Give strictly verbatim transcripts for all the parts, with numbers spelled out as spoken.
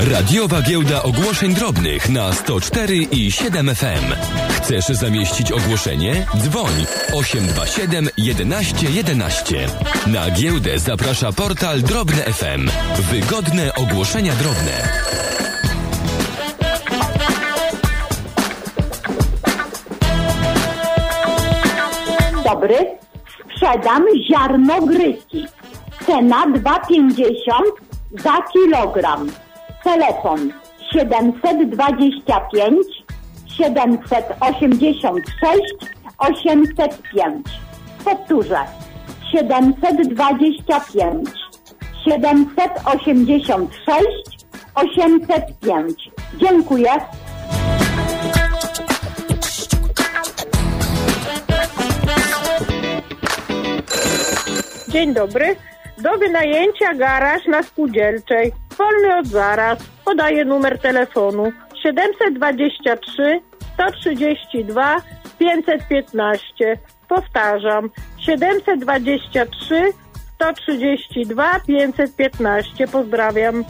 Radiowa Giełda Ogłoszeń Drobnych na sto cztery i siedem F M. Chcesz zamieścić ogłoszenie? Dzwoń osiem dwa siedem jedenaście jedenaście. Na giełdę zaprasza portal Drobne F M. Wygodne ogłoszenia drobne. Dobry. Sprzedam ziarno gryki. Cena dwa pięćdziesiąt za kilogram. Telefon siedemset dwadzieścia pięć siedemset osiemdziesiąt sześć osiemset pięć. Powtórzę. siedemset dwadzieścia pięć siedemset osiemdziesiąt sześć osiemset pięć. Dziękuję. Dzień dobry. Do wynajęcia garaż na Spółdzielczej. Wolny od zaraz. Podaję numer telefonu siedemset dwadzieścia trzy sto trzydzieści dwa pięćset piętnaście. Powtarzam. siedemset dwadzieścia trzy sto trzydzieści dwa pięćset piętnaście. Pozdrawiam.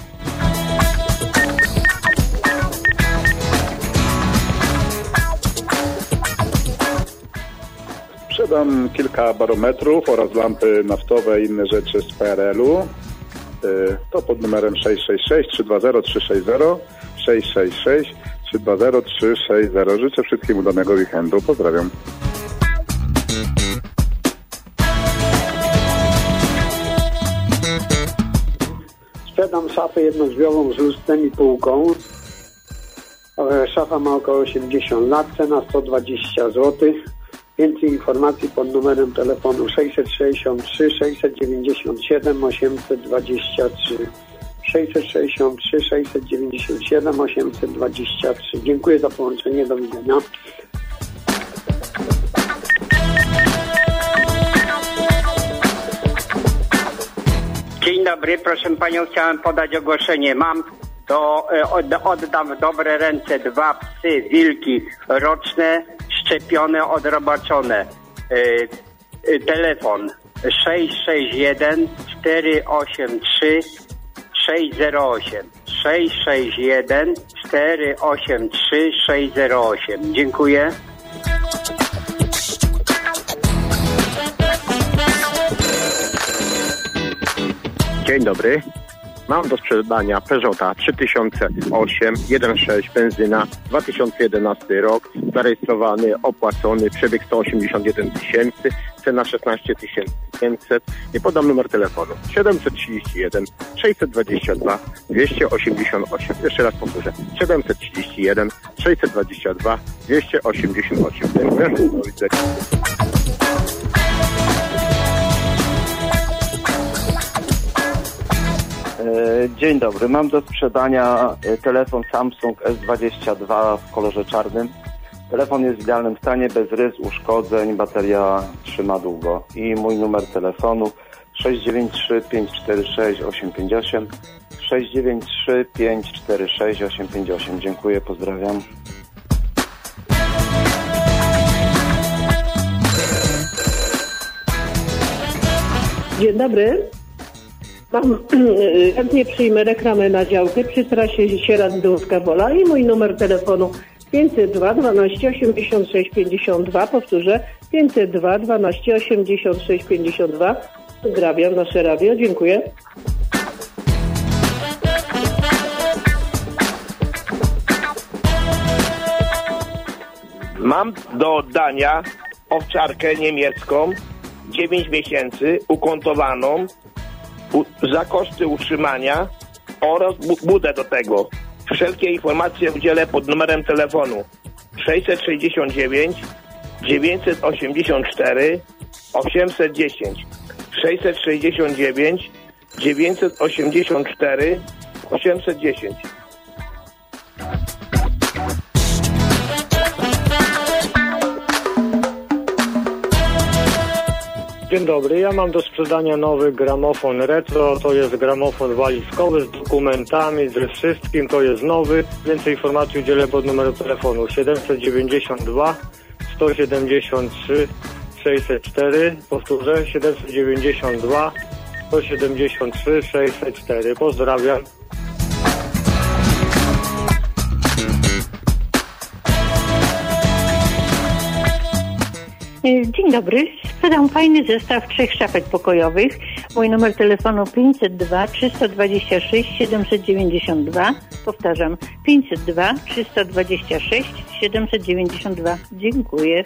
Sprzedam kilka barometrów oraz lampy naftowe i inne rzeczy z P R L-u. To pod numerem sześć sześć sześć trzy dwa zero trzy sześć zero sześć sześć sześć trzy dwa zero trzy sześć zero. Życzę wszystkim udanego weekendu. Pozdrawiam. Sprzedam szafę jednodrzwiową z lustrem i półką. Szafa ma około osiemdziesiąt lat, cena sto dwadzieścia złotych. Więcej informacji pod numerem telefonu sześćset sześćdziesiąt trzy sześćset dziewięćdziesiąt siedem osiemset dwadzieścia trzy. sześćset sześćdziesiąt trzy sześćset dziewięćdziesiąt siedem osiemset dwadzieścia trzy. Dziękuję za połączenie. Do widzenia. Dzień dobry, proszę panią, chciałem podać ogłoszenie. Mam to od, oddam w dobre ręce dwa psy, wilki roczne, szczepione, odrobaczone. Y, y, telefon sześć sześć jeden cztery osiem trzy sześć zero osiem sześć sześć jeden cztery osiem trzy sześć zero osiem. Dziękuję. Dzień dobry. Mam do sprzedania Peugeota trzy tysiące osiem jeden sześć benzyna, dwa tysiące jedenasty rok, zarejestrowany, opłacony, przebieg sto osiemdziesiąt jeden tysięcy, cena szesnaście tysięcy pięćset. Nie podam numer telefonu siedemset trzydzieści jeden sześćset dwadzieścia dwa dwieście osiemdziesiąt osiem. Jeszcze raz powtórzę. siedemset trzydzieści jeden sześćset dwadzieścia dwa dwieście osiemdziesiąt osiem. Do widzenia. Dzień dobry, mam do sprzedania telefon Samsung S dwadzieścia dwa w kolorze czarnym. Telefon jest w idealnym stanie, bez rys, uszkodzeń, bateria trzyma długo. I mój numer telefonu sześć dziewięć trzy pięć cztery sześć osiem pięć osiem sześć dziewięć trzy pięć cztery sześć osiem pięć osiem. Dziękuję, pozdrawiam. Dzień dobry. Mam, chętnie przyjmę reklamę na działkę przy trasie Sieradz-Dąbska-Wola i mój numer telefonu pięćset dwa dwanaście osiemdziesiąt sześć pięćdziesiąt dwa. Powtórzę, pięćset dwa dwanaście osiemdziesiąt sześć pięćdziesiąt dwa. Pozdrawiam nasze radio, dziękuję. Mam do oddania owczarkę niemiecką, dziewięć miesięcy, ukontowaną, za koszty utrzymania oraz budę do tego. Wszelkie informacje udzielę pod numerem telefonu sześćset sześćdziesiąt dziewięć dziewięćset osiemdziesiąt cztery osiemset dziesięć sześćset sześćdziesiąt dziewięć dziewięćset osiemdziesiąt cztery osiemset dziesięć. Dzień dobry, ja mam do sprzedania nowy gramofon retro, to jest gramofon walizkowy z dokumentami, ze wszystkim, to jest nowy. Więcej informacji udzielę pod numerem telefonu siedemset dziewięćdziesiąt dwa sto siedemdziesiąt trzy sześćset cztery, powtórzę, siedemset dziewięćdziesiąt dwa sto siedemdziesiąt trzy sześćset cztery. Pozdrawiam. dobry. Sprzedam fajny zestaw trzech szafek pokojowych. Mój numer telefonu pięćset dwa trzysta dwadzieścia sześć siedemset dziewięćdziesiąt dwa. Powtarzam, pięćset dwa trzysta dwadzieścia sześć siedemset dziewięćdziesiąt dwa. Dziękuję.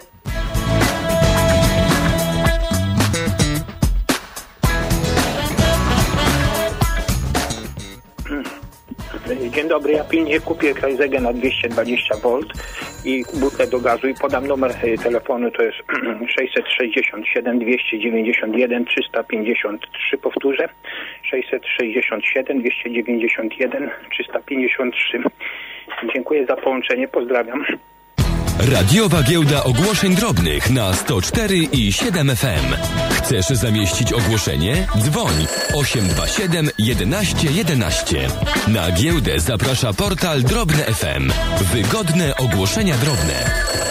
Dzień dobry, ja pilnie kupię Krajzegę na dwieście dwadzieścia wolt i butlę do gazu i podam numer telefonu, to jest sześćset sześćdziesiąt siedem dwieście dziewięćdziesiąt jeden trzysta pięćdziesiąt trzy, powtórzę, sześćset sześćdziesiąt siedem dwieście dziewięćdziesiąt jeden trzysta pięćdziesiąt trzy. Dziękuję za połączenie, pozdrawiam. Radiowa Giełda Ogłoszeń Drobnych na sto cztery i siedem F M. Chcesz zamieścić ogłoszenie? Dzwoń osiem dwa siedem jedenaście jedenaście. Na giełdę zaprasza portal Drobne F M. Wygodne ogłoszenia drobne.